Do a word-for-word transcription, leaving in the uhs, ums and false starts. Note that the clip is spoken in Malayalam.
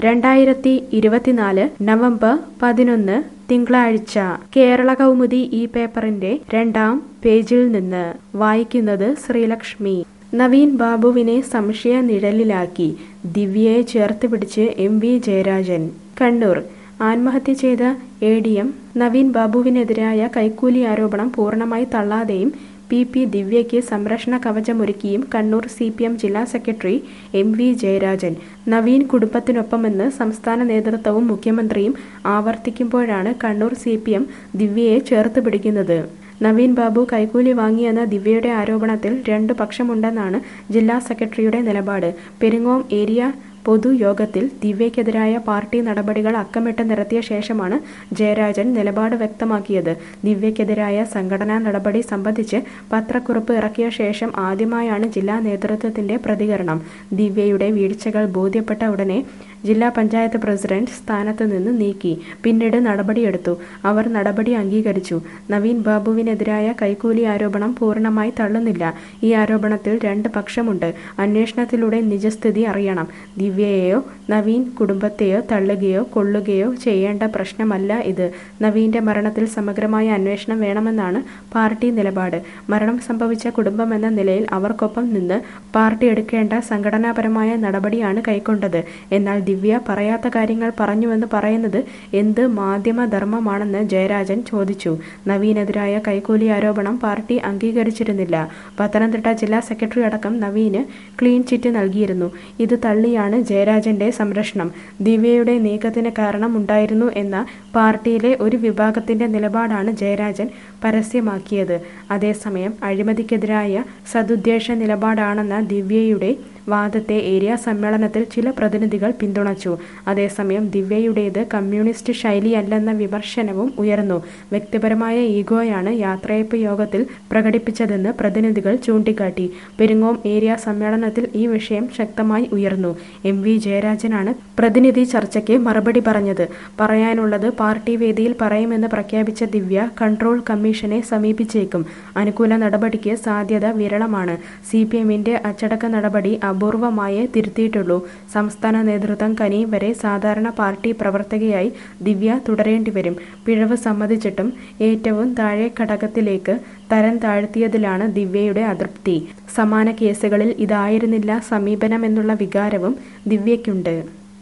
രണ്ടായിരത്തി ഇരുപത്തിനാല് നവംബർ പതിനൊന്ന് തിങ്കളാഴ്ച കേരള കൗമുദി ഈ പേപ്പറിന്റെ രണ്ടാം പേജിൽ നിന്ന് വായിക്കുന്നത് ശ്രീലക്ഷ്മി. നവീൻ ബാബുവിനെ സംശയ നിഴലിലാക്കി ദിവ്യയെ ചേർത്ത് പിടിച്ച് എം വി ജയരാജൻ. കണ്ണൂർ. ആത്മഹത്യ ചെയ്ത എ ഡി എം നവീൻ ബാബുവിനെതിരായ കൈക്കൂലി ആരോപണം പൂർണ്ണമായി തള്ളാതെയും പി പി ദിവ്യയ്ക്ക് സംരക്ഷണ കവചമൊരുക്കിയും കണ്ണൂർ സി പി എം ജില്ലാ secretary M V Jayarajan. Naveen കുടുംബത്തിനൊപ്പമെന്ന് സംസ്ഥാന നേതൃത്വവും മുഖ്യമന്ത്രിയും ആവർത്തിക്കുമ്പോഴാണ് കണ്ണൂർ സി പി എം ദിവ്യയെ ചേർത്ത് പിടിക്കുന്നത്. നവീൻ ബാബു കൈക്കൂലി വാങ്ങിയെന്ന ദിവ്യയുടെ ആരോപണത്തിൽ രണ്ടു പക്ഷമുണ്ടെന്നാണ് ജില്ലാ സെക്രട്ടറിയുടെ നിലപാട്. പെരിങ്ങോം ഏരിയ പൊതുയോഗത്തിൽ ദിവ്യയ്ക്കെതിരായ പാർട്ടി നടപടികൾ അക്കമിട്ട് നിരത്തിയ ശേഷമാണ് ജയരാജൻ നിലപാട് വ്യക്തമാക്കിയത്. ദിവ്യയ്ക്കെതിരായ സംഘടനാ നടപടി സംബന്ധിച്ച് പത്രക്കുറിപ്പ് ഇറക്കിയ ശേഷം ആദ്യമായാണ് ജില്ലാ നേതൃത്വത്തിന്റെ പ്രതികരണം. ദിവ്യയുടെ വീഴ്ചകൾ ബോധ്യപ്പെട്ട ഉടനെ ജില്ലാ പഞ്ചായത്ത് പ്രസിഡന്റ് സ്ഥാനത്ത് നിന്ന് നീക്കി. പിന്നീട് നടപടിയെടുത്തു. അവർ നടപടി അംഗീകരിച്ചു. നവീൻ ബാബുവിനെതിരായ കൈക്കൂലി ആരോപണം പൂർണ്ണമായി തള്ളുന്നില്ല. ഈ ആരോപണത്തിൽ രണ്ട് പക്ഷമുണ്ട്. അന്വേഷണത്തിലൂടെ നിജസ്ഥിതി അറിയണം. ദിവ്യയെയോ നവീൻ കുടുംബത്തെയോ തള്ളുകയോ കൊള്ളുകയോ ചെയ്യേണ്ട പ്രശ്നമല്ല ഇത്. നവീന്റെ മരണത്തിൽ സമഗ്രമായ അന്വേഷണം വേണമെന്നാണ് പാർട്ടി നിലപാട്. മരണം സംഭവിച്ച കുടുംബമെന്ന നിലയിൽ അവർക്കൊപ്പം നിന്ന് പാർട്ടി എടുക്കേണ്ട സംഘടനാപരമായ നടപടിയാണ് കൈക്കൊണ്ടത്. എന്നാൽ ദിവ്യ പറയാത്ത കാര്യങ്ങൾ പറഞ്ഞുവെന്ന് പറയുന്നത് എന്ത് മാധ്യമധർമ്മമാണെന്ന് ജയരാജൻ ചോദിച്ചു. നവീനെതിരായ കൈക്കൂലി ആരോപണം പാർട്ടി അംഗീകരിച്ചിരുന്നില്ല. പത്തനംതിട്ട ജില്ലാ സെക്രട്ടറി അടക്കം നവീന് ക്ലീൻ ചിറ്റ് നൽകിയിരുന്നു. ഇത് തള്ളിയാണ് ജയരാജന്റെ സംരക്ഷണം. ദിവ്യയുടെ നീക്കത്തിന് കാരണമുണ്ടായിരുന്നു എന്ന പാർട്ടിയിലെ ഒരു വിഭാഗത്തിന്റെ നിലപാടാണ് ജയരാജൻ പരസ്യമാക്കിയത്. അതേസമയം അഴിമതിക്കെതിരായ സദുദ്ദേശ നിലപാടാണെന്ന ദിവ്യയുടെ വാദത്തെ ഏരിയ സമ്മേളനത്തിൽ ചില പ്രതിനിധികൾ പിന്തുണച്ചു. അതേസമയം ദിവ്യയുടേത് കമ്മ്യൂണിസ്റ്റ് ശൈലിയല്ലെന്ന വിമർശനവും ഉയർന്നു. വ്യക്തിപരമായ ഈഗോയാണ് യാത്രയയപ്പ് യോഗത്തിൽ പ്രകടിപ്പിച്ചതെന്ന് പ്രതിനിധികൾ ചൂണ്ടിക്കാട്ടി. പെരിങ്ങോം ഏരിയ സമ്മേളനത്തിൽ ഈ വിഷയം ശക്തമായി ഉയർന്നു. എം വി ജയരാജനാണ് പ്രതിനിധി ചർച്ചയ്ക്ക് മറുപടി പറഞ്ഞത്. പറയാനുള്ളത് പാർട്ടി വേദിയിൽ പറയുമെന്ന് പ്രഖ്യാപിച്ച ദിവ്യ കൺട്രോൾ കമ്മീഷനെ സമീപിച്ചേക്കും. അനുകൂല നടപടിക്ക് സാധ്യത വിരളമാണ്. സി പി എമ്മിന്റെ അച്ചടക്ക നടപടി അപൂർവമായേ തിരുത്തിയിട്ടുള്ളൂ. സംസ്ഥാന നേതൃത്വം കനിയും വരെ സാധാരണ പാർട്ടി പ്രവർത്തകയായി ദിവ്യ തുടരേണ്ടിവരും. പിഴവ് സമ്മതിച്ചിട്ടും ഏറ്റവും താഴെ ഘടകത്തിലേക്ക് തരം താഴ്ത്തിയതിലാണ് ദിവ്യയുടെ അതൃപ്തി. സമാന കേസുകളിൽ ഇതായിരുന്നില്ല സമീപനമെന്നുള്ള വികാരവും ദിവ്യയ്ക്കുണ്ട്.